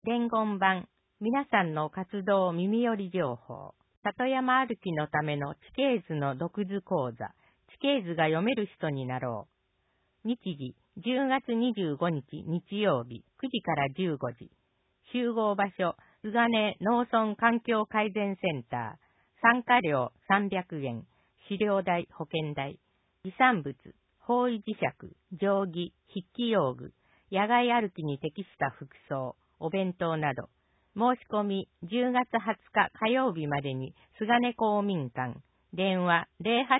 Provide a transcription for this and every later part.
伝言版、皆さんの活動耳寄り情報、里山歩きのための地形図の読図講座、地形図が読める人になろう。日時、10月25日日曜日、9時から15時。集合場所、菅根農村環境改善センター。参加料300円。飼料代、保険代。持参物、方位磁石、定規、筆記用具、野外歩きに適した服装、お弁当など。申し込み10月20日火曜日までに菅根公民館。電話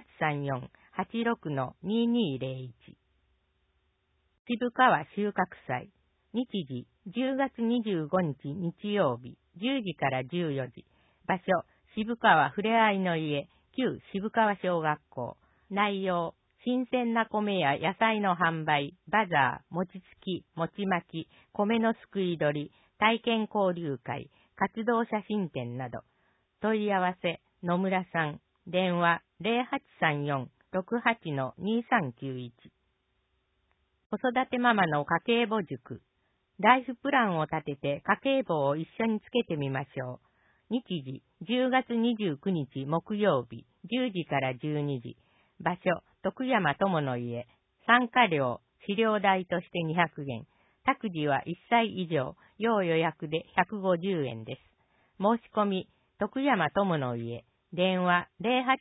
0834-86-2201。渋川収穫祭。日時10月25日日曜日10時から14時。場所渋川ふれあいの家旧渋川小学校。内容新鮮な米や野菜の販売、バザー、餅つき、餅巻き、米のすくい取り、体験交流会、活動写真展など。問い合わせ野村さん。電話0834-68-2391。子育てママの家計簿塾。ライフプランを立てて家計簿を一緒につけてみましょう。日時、10月29日木曜日、10時から12時。場所、徳山友の家。参加料、飼料代として200円。託児は1歳以上、要予約で150円です。申し込み、徳山友の家。電話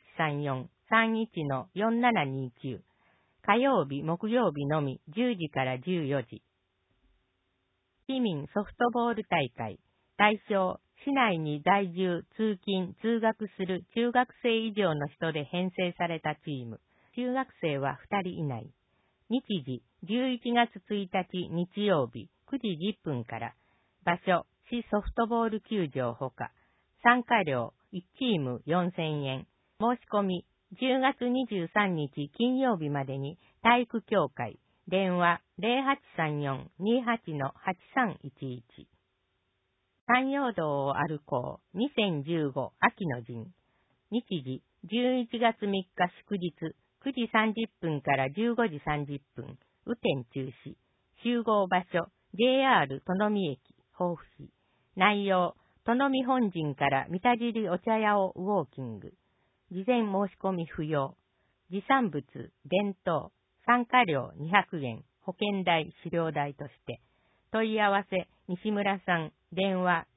0834-31-4729。火曜日、木曜日のみ10時から14時。市民ソフトボール大会。対象、市内に在住、通勤、通学する中学生以上の人で編成されたチーム。中学生は2人以内。日時、11月1日日曜日、9時10分から。場所、市ソフトボール球場ほか。参加料、1チーム4000円。申し込み、10月23日金曜日までに体育協会。電話0834-28-8311。山陽道を歩こう2015秋の陣。日時11月3日祝日9時30分から15時30分。雨天中止。集合場所 JR 殿見駅防府市。内容殿見本陣から三田尻お茶屋をウォーキング。事前申し込み不要。持参物、弁当、参加料200円、保険代、飼料代として。問い合わせ、西村さん、電話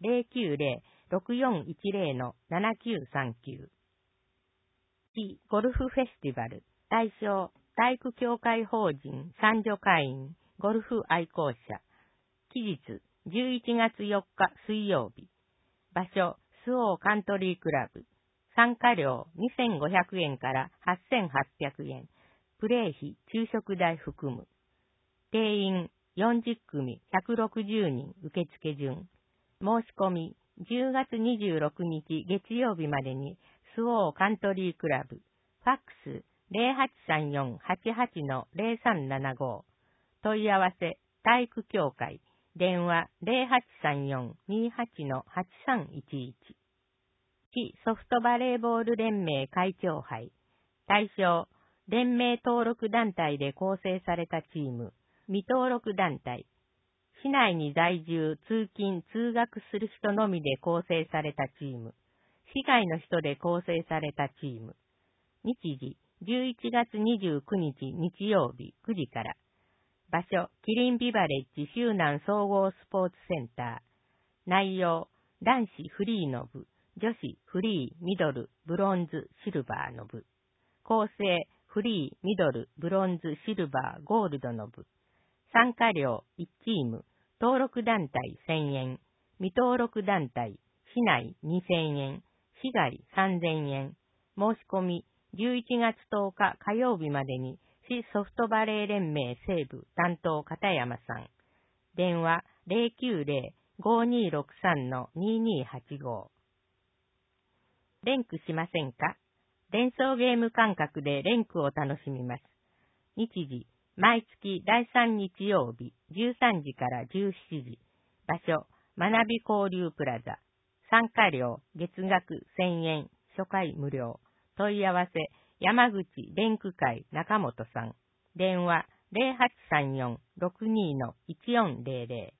090-6410-7939。市ゴルフフェスティバル、対象、体育協会法人三女会員、ゴルフ愛好者。期日、11月4日水曜日。場所、周防カントリークラブ。参加料2500円から8800円。プレー費、昼食代含む。定員40組160人受付順。申し込み10月26日月曜日までに周防カントリークラブ。ファックス0834-88-0375。問い合わせ体育協会。電話0834-28-8311。市ソフトバレーボール連盟会長杯。対象、連盟登録団体で構成されたチーム、未登録団体。市内に在住、通勤、通学する人のみで構成されたチーム、市外の人で構成されたチーム。日時、11月29日日曜日9時から。場所、キリンビバレッジ周南総合スポーツセンター。内容、男子フリーの部。女子フリー、ミドル、ブロンズ、シルバーの部。構成、フリー、ミドル、ブロンズ、シルバー、ゴールドの部。参加料1チーム、登録団体1000円、未登録団体、市内2000円、市外3000円。申し込み、11月10日火曜日までに、市ソフトバレー連盟西部担当片山さん。電話090-5263-2285。連句しませんか？連想ゲーム感覚で連句を楽しみます。日時、毎月第3日曜日13時から17時。場所、学び交流プラザ。参加料、月額1000円、初回無料。問い合わせ、山口連句会中本さん。電話0834-62-1400。